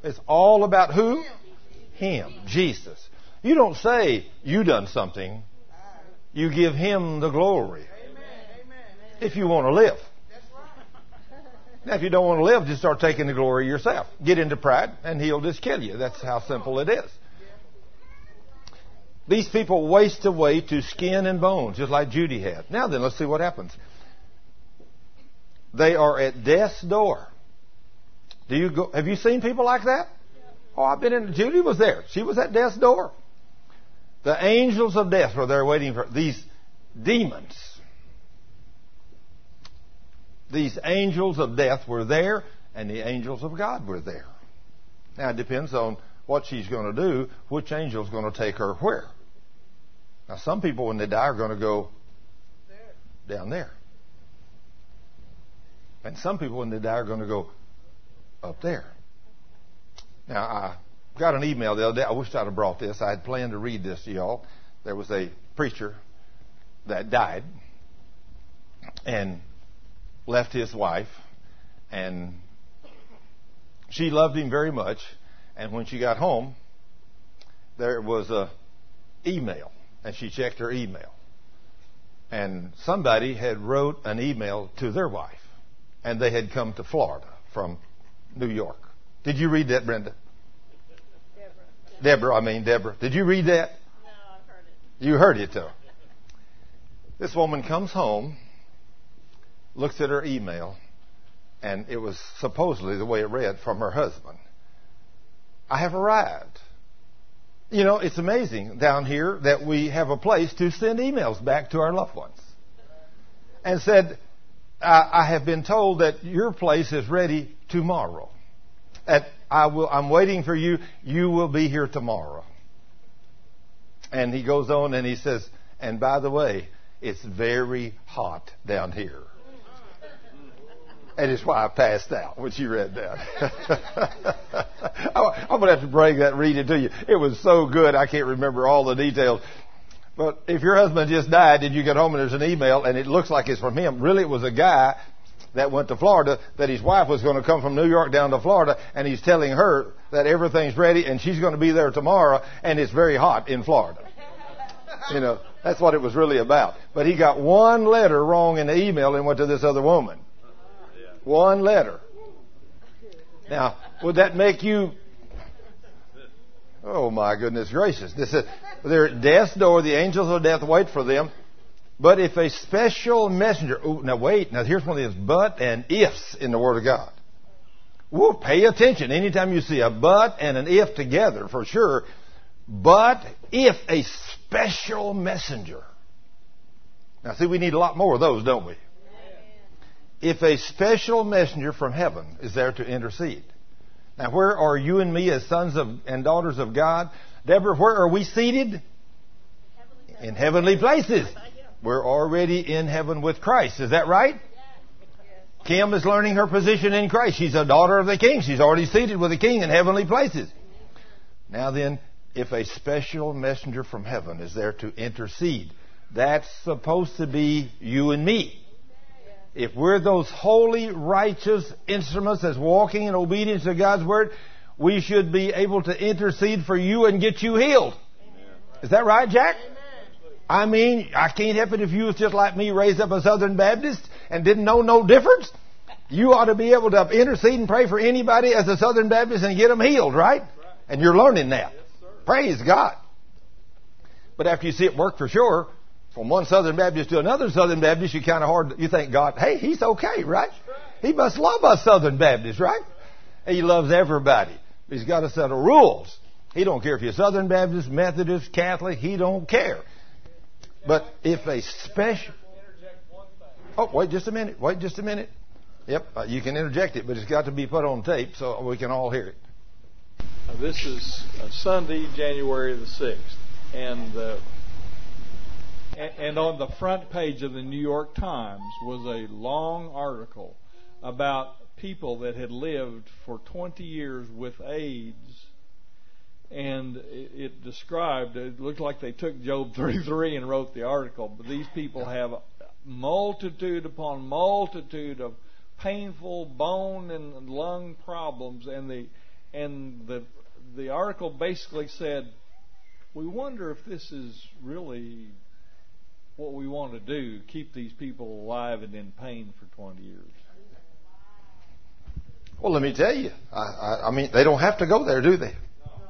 It's all about who? Him, Jesus. You don't say you done something. You give Him the glory. If you want to live. Now, if you don't want to live, just start taking the glory yourself. Get into pride, and He'll just kill you. That's how simple it is. These people waste away to skin and bones, just like Judy had. Now then, let's see what happens. They are at death's door. Have you seen people like that? Oh, I've been in. Judy was there. She was at death's door. The angels of death were there waiting for these demons. These angels of death were there, and the angels of God were there. Now, it depends on what she's going to do, which angel's going to take her where. Now, some people, when they die, are going to go down there. And some people, when they die, are going to go up there. Now, I got an email the other day. I wish I'd have brought this. I had planned to read this to y'all. There was a preacher that died and left his wife, and she loved him very much. And when she got home, there was a email, and she checked her email, and somebody had wrote an email to their wife, and they had come to Florida from New York. Did you read that, Brenda? Deborah. Did you read that? No, I've heard it. You heard it, though. This woman comes home, looks at her email, and it was supposedly the way it read from her husband. I have arrived. You know, it's amazing down here that we have a place to send emails back to our loved ones. And said, I have been told that your place is ready tomorrow. I'm waiting for you. You will be here tomorrow. And he goes on and he says, and by the way, it's very hot down here. And it's why I passed out when she read that. I'm going to have to read it to you. It was so good, I can't remember all the details. But if your husband just died and you get home and there's an email and it looks like it's from him, really it was a guy that went to Florida, that his wife was going to come from New York down to Florida, and he's telling her that everything's ready and she's going to be there tomorrow, and it's very hot in Florida. You know, that's what it was really about. But he got one letter wrong in the email and went to this other woman. One letter. Now, would that make you... Oh, my goodness gracious. This is, they're at death's door. The angels of death wait for them. But if a special messenger... Oh, now wait. Now here's one of these but and ifs in the Word of God. Whoa, pay attention. Anytime you see a but and an if together, for sure. But if a special messenger... Now see, we need a lot more of those, don't we? If a special messenger from heaven is there to intercede. Now, where are you and me as sons and daughters of God? Deborah, where are we seated? In heavenly places. We're already in heaven with Christ. Is that right? Kim is learning her position in Christ. She's a daughter of the King. She's already seated with the King in heavenly places. Now then, if a special messenger from heaven is there to intercede, that's supposed to be you and me. If we're those holy, righteous instruments that's walking in obedience to God's Word, we should be able to intercede for you and get you healed. Amen. Is that right, Jack? Amen. I mean, I can't help it if you was just like me, raised up a Southern Baptist and didn't know no difference. You ought to be able to intercede and pray for anybody as a Southern Baptist and get them healed, right? And you're learning that. Yes, praise God. But after you see it work for sure, from one Southern Baptist to another Southern Baptist, you think God, hey, He's okay, right? He must love us Southern Baptists, right? He loves everybody. He's got a set of rules. He don't care if you're Southern Baptist, Methodist, Catholic. He don't care. But if a special... Oh, wait just a minute. Yep, you can interject it, but it's got to be put on tape so we can all hear it. This is Sunday, January the 6th. And on the front page of the New York Times was a long article about people that had lived for 20 years with AIDS. And it looked like they took Job 33 and wrote the article. But these people have multitude upon multitude of painful bone and lung problems. And And the article basically said, we wonder if this is really what we want to do, keep these people alive and in pain for 20 years. Well, let me tell you, I mean, they don't have to go there, do they?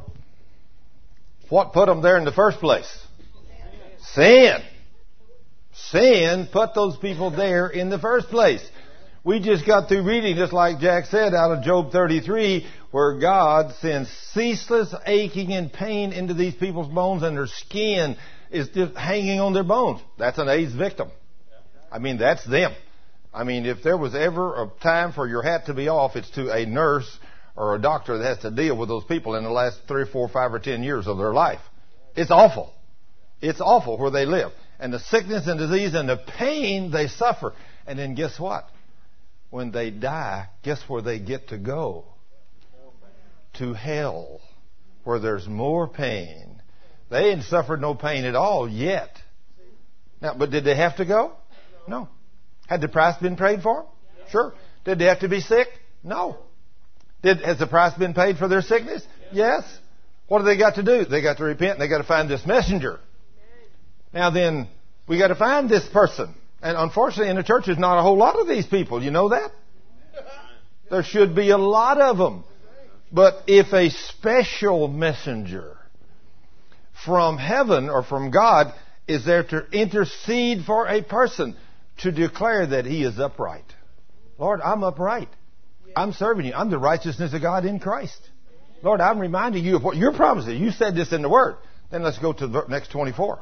What put them there in the first place? Sin. Sin put those people there in the first place. We just got through reading, just like Jack said, out of Job 33, where God sends ceaseless aching and pain into these people's bones, and their skin is just hanging on their bones. That's an AIDS victim. I mean, that's them. I mean, if there was ever a time for your hat to be off, it's to a nurse or a doctor that has to deal with those people in the last 3, 4, 5, or 10 years of their life. It's awful. It's awful where they live. And the sickness and disease and the pain they suffer. And then guess what? When they die, guess where they get to go? To hell, where there's more pain. They ain't suffered no pain at all yet. Now, but did they have to go? No. Had the price been paid for them? Sure. Did they have to be sick? No. Has the price been paid for their sickness? Yes. What do they got to do? They got to repent and they got to find this messenger. Now then, we got to find this person. And unfortunately in the church there's not a whole lot of these people. You know that? There should be a lot of them. But if a special messenger from heaven or from God is there to intercede for a person, to declare that he is upright. Lord, I'm upright. I'm serving you. I'm the righteousness of God in Christ. Lord, I'm reminding you of what your promise is. You said this in the Word. Then let's go to the next 24.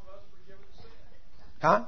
Huh?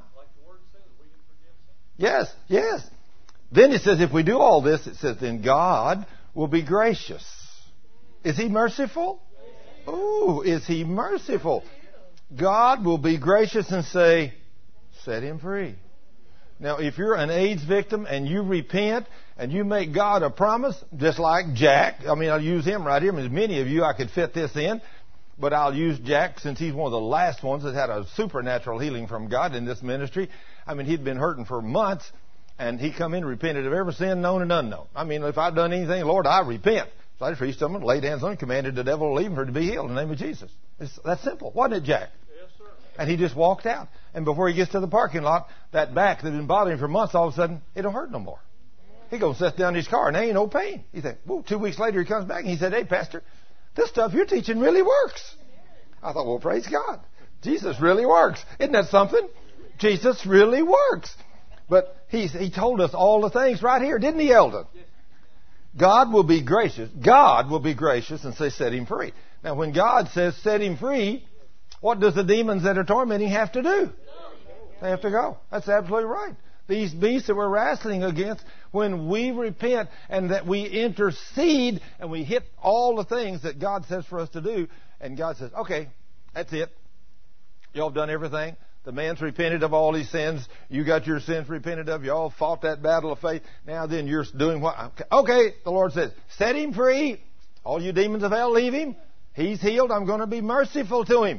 Yes, yes. Then it says if we do all this, it says then God will be gracious. Is He merciful? Ooh, is He merciful? God will be gracious and say, set him free. Now, if you're an AIDS victim and you repent and you make God a promise, just like Jack, I mean, I'll use him right here. There's many of you I could fit this in, but I'll use Jack since he's one of the last ones that had a supernatural healing from God in this ministry. I mean, he'd been hurting for months, and he come in and repented of every sin known and unknown. I mean, if I'd done anything, Lord, I repent. So I just reached someone, laid hands on him, commanded the devil to leave him for to be healed in the name of Jesus. It's that simple, wasn't it, Jack? Yes, sir. And he just walked out. And before he gets to the parking lot, that back that had been bothering him for months, all of a sudden, it don't hurt no more. He goes, sits down in his car, and there ain't no pain. He said, whoa, 2 weeks later, he comes back, and he said, hey, Pastor, this stuff you're teaching really works. I thought, well, praise God. Jesus really works. Isn't that something? Jesus really works. But he told us all the things right here, didn't he, Eldon? God will be gracious. God will be gracious and say, set him free. Now, when God says, set him free, what does the demons that are tormenting have to do? They have to go. That's absolutely right. These beasts that we're wrestling against, when we repent and that we intercede and we hit all the things that God says for us to do, and God says, okay, that's it. Y'all have done everything. The man's repented of all his sins. You got your sins repented of. You all fought that battle of faith. Now then you're doing what? Okay, the Lord says, set him free. All you demons of hell, leave him. He's healed. I'm going to be merciful to him.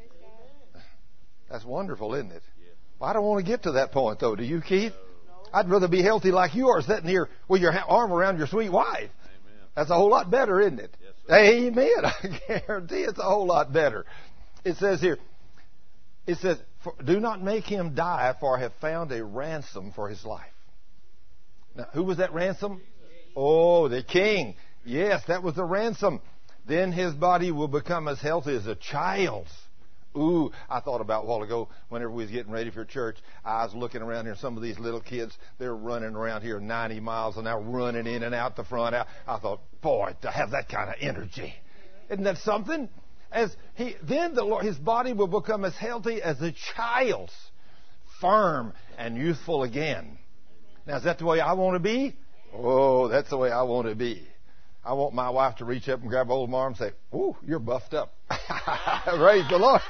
That's wonderful, isn't it? Well, I don't want to get to that point, though. Do you, Keith? I'd rather be healthy like you are, sitting here with your arm around your sweet wife. Amen. That's a whole lot better, isn't it? Yes, amen. I guarantee it's a whole lot better. It says here, it says, do not make him die, for I have found a ransom for his life. Now, who was that ransom? Oh, the king. Yes, that was the ransom. Then his body will become as healthy as a child's. Ooh, I thought about a while ago, whenever we was getting ready for church, I was looking around here, some of these little kids, they're running around here 90 miles an hour, running in and out the front. I thought, boy, to have that kind of energy. Isn't that something? Then the Lord, his body will become as healthy as a child's, firm and youthful again. Now, is that the way I want to be? Oh, that's the way I want to be. I want my wife to reach up and grab hold of my arm and say, ooh, you're buffed up. Praise the Lord.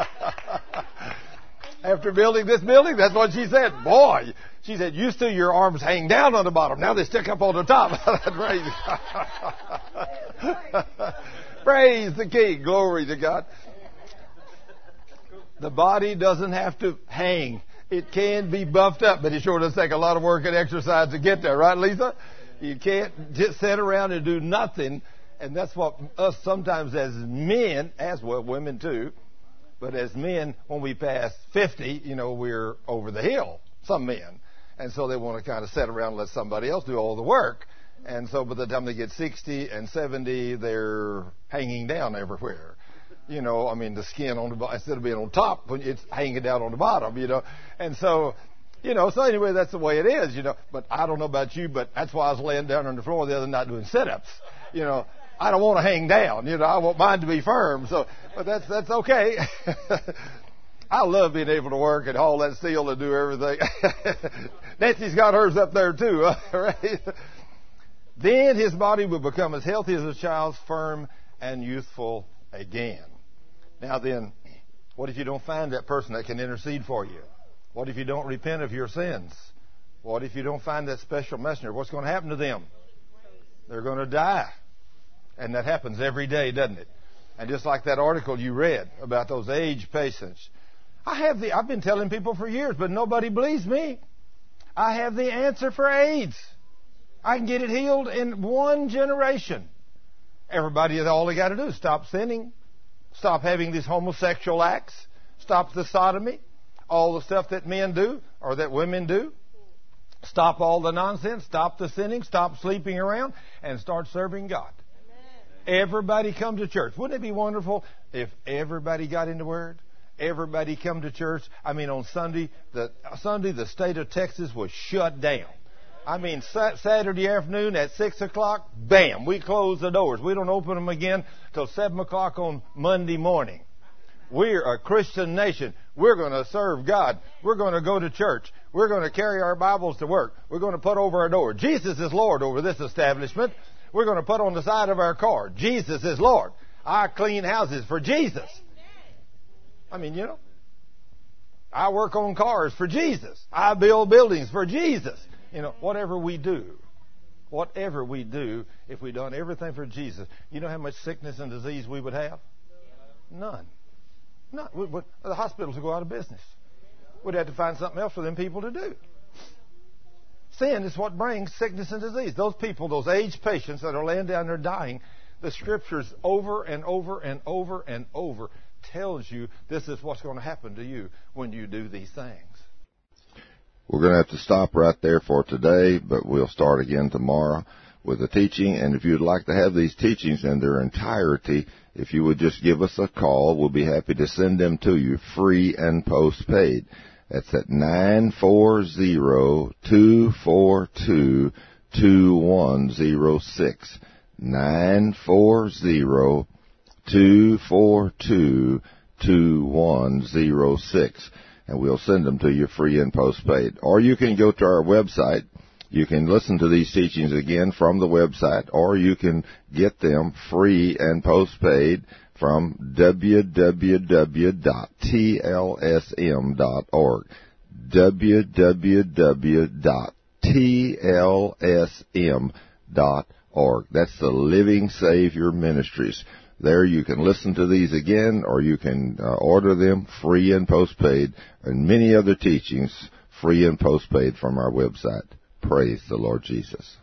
After building this building, that's what she said. Boy, she said, used to your arms hang down on the bottom. Now they stick up on the top. Praise. Praise the King. Glory to God. The body doesn't have to hang. It can be buffed up, but it sure does take a lot of work and exercise to get there. Right, Lisa? You can't just sit around and do nothing And that's what us sometimes as men, as well women too, but as men, when we pass 50, we're over the hill, some men. And so they want to kind of sit around and let somebody else do all the work. And so by the time they get 60 and 70, they're hanging down everywhere. The skin on the bottom, instead of being on top, it's hanging down on the bottom, And so, so anyway, that's the way it is, But I don't know about you, but that's why I was laying down on the floor the other night doing sit-ups. I don't want to hang down, I want mine to be firm. So, but that's okay. I love being able to work and haul that steel and do everything. Nancy's got hers up there too, right? Then his body will become as healthy as a child's, firm and youthful again. Now then, what if you don't find that person that can intercede for you? What if you don't repent of your sins? What if you don't find that special messenger? What's going to happen to them? They're going to die. And that happens every day, doesn't it? And just like that article you read about those aged patients, I've been telling people for years, but nobody believes me. I have the answer for AIDS. I can get it healed in 1 generation. All they got to do is stop sinning, stop having these homosexual acts, stop the sodomy, all the stuff that men do or that women do. Stop all the nonsense, stop the sinning, stop sleeping around, and start serving God. Everybody come to church. Wouldn't it be wonderful if everybody got in the Word? Everybody come to church. On Sunday, the state of Texas was shut down. Saturday afternoon at 6 o'clock, bam, we close the doors. We don't open them again till 7 o'clock on Monday morning. We're a Christian nation. We're going to serve God. We're going to go to church. We're going to carry our Bibles to work. We're going to put over our door, Jesus is Lord over this establishment. We're going to put on the side of our car, Jesus is Lord. I clean houses for Jesus. I work on cars for Jesus. I build buildings for Jesus. Whatever we do, if we done everything for Jesus, you know how much sickness and disease we would have? None. The hospitals would go out of business. We'd have to find something else for them people to do. Sin is what brings sickness and disease. Those people, those aged patients that are laying down there dying, the Scriptures over and over and over and over tells you this is what's going to happen to you when you do these things. We're going to have to stop right there for today, but we'll start again tomorrow with the teaching. And if you'd like to have these teachings in their entirety, if you would just give us a call, we'll be happy to send them to you free and postpaid. That's at 940-242-2106. 940-242-2106. And we'll send them to you free and postpaid. Or you can go to our website. You can listen to these teachings again from the website, or you can get them free and postpaid from www.tlsm.org. www.tlsm.org. That's the Living Savior Ministries. There you can listen to these again, or you can order them free and postpaid, and many other teachings free and postpaid from our website. Praise the Lord Jesus.